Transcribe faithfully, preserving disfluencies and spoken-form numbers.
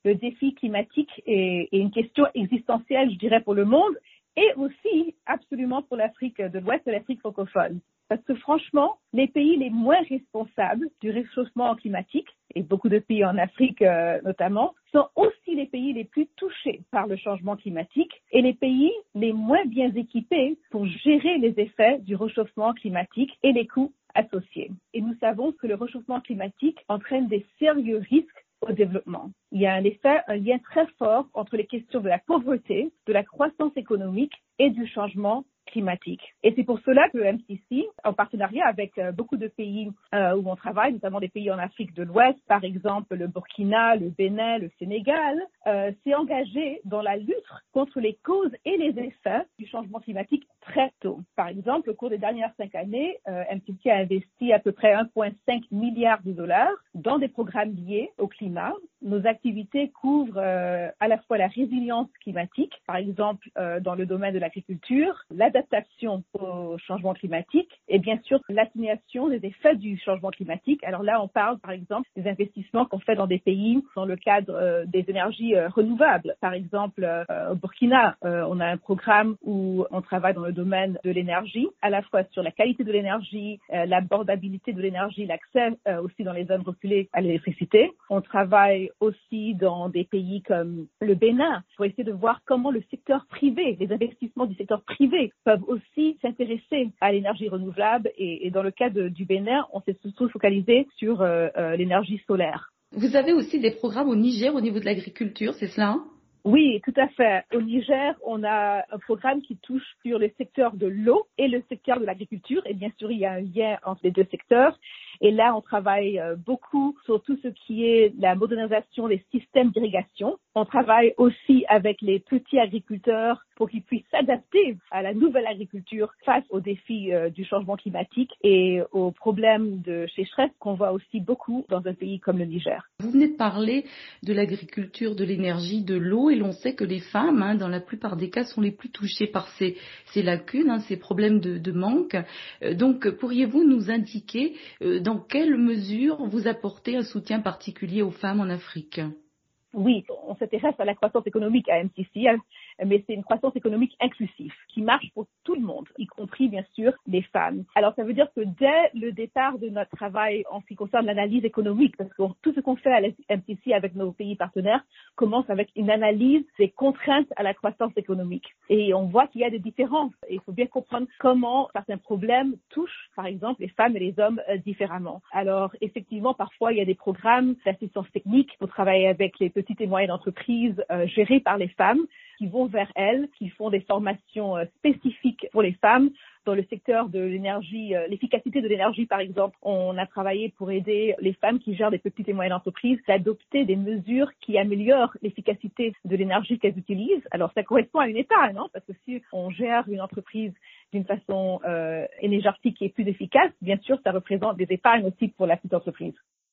le défi climatique est, est une question existentielle, je dirais, pour le monde et aussi absolument pour l'Afrique de l'Ouest et l'Afrique francophone. Parce que franchement, les pays les moins responsables du réchauffement climatique, et beaucoup de pays en Afrique euh, notamment, sont aussi les pays les plus touchés par le changement climatique et les pays les moins bien équipés pour gérer les effets du réchauffement climatique et les coûts associés. Et nous savons que le réchauffement climatique entraîne des sérieux risques au développement. Il y a en effet un lien très fort entre les questions de la pauvreté, de la croissance économique et du changement climatique. Et c'est pour cela que le M C C, en partenariat avec euh, beaucoup de pays euh, où on travaille, notamment des pays en Afrique de l'Ouest, par exemple le Burkina, le Bénin, le Sénégal, euh, s'est engagé dans la lutte contre les causes et les effets du changement climatique très tôt. Par exemple, au cours des dernières cinq années, euh, M C C a investi à peu près un virgule cinq milliard de dollars dans des programmes liés au climat. Nos activités couvrent euh, à la fois la résilience climatique, par exemple euh, dans le domaine de l'agriculture, l'adaptation au changement climatique et bien sûr l'atténuation des effets du changement climatique. Alors là, on parle par exemple des investissements qu'on fait dans des pays dans le cadre euh, des énergies euh, renouvelables. Par exemple, euh, au Burkina, euh, on a un programme où on travaille dans le domaine de l'énergie, à la fois sur la qualité de l'énergie, euh, l'abordabilité de l'énergie, l'accès euh, aussi dans les zones reculées à l'électricité. On travaille aussi dans des pays comme le Bénin pour essayer de voir comment le secteur privé, les investissements du secteur privé peuvent aussi s'intéresser à l'énergie renouvelable et, et dans le cas de, du Bénin, on s'est surtout focalisé sur euh, euh, l'énergie solaire. Vous avez aussi des programmes au Niger au niveau de l'agriculture, c'est cela hein? Oui, tout à fait. Au Niger, on a un programme qui touche sur le secteur de l'eau et le secteur de l'agriculture. Et bien sûr, il y a un lien entre les deux secteurs. Et là, on travaille beaucoup sur tout ce qui est la modernisation des systèmes d'irrigation. On travaille aussi avec les petits agriculteurs pour qu'ils puissent s'adapter à la nouvelle agriculture face aux défis euh, du changement climatique et aux problèmes de sécheresse qu'on voit aussi beaucoup dans un pays comme le Niger. Vous venez de parler de l'agriculture, de l'énergie, de l'eau et l'on sait que les femmes, hein, dans la plupart des cas, sont les plus touchées par ces, ces lacunes, hein, ces problèmes de, de manque. Euh, donc, pourriez-vous nous indiquer euh, dans quelle mesure vous apportez un soutien particulier aux femmes en Afrique ? Oui, on s'intéresse à la croissance économique à M C C, mais c'est une croissance économique inclusive qui marche pour tout le monde, y compris bien sûr les femmes. Alors ça veut dire que dès le départ de notre travail en ce qui concerne l'analyse économique, parce que tout ce qu'on fait à M C C avec nos pays partenaires commence avec une analyse des contraintes à la croissance économique. Et on voit qu'il y a des différences. Et il faut bien comprendre comment certains problèmes touchent, par exemple, les femmes et les hommes euh, différemment. Alors effectivement, parfois il y a des programmes d'assistance technique pour travailler avec les petites et moyennes entreprises euh, gérées par les femmes qui vont vers elles, qui font des formations euh, spécifiques pour les femmes. Dans le secteur de l'énergie, euh, l'efficacité de l'énergie, par exemple, on a travaillé pour aider les femmes qui gèrent des petites et moyennes entreprises à adopter des mesures qui améliorent l'efficacité de l'énergie qu'elles utilisent. Alors, ça correspond à une étape, non? Parce que si on gère une entreprise d'une façon euh, énergétique qui est plus efficace, bien sûr, ça représente des épargnes aussi pour la petite entreprise.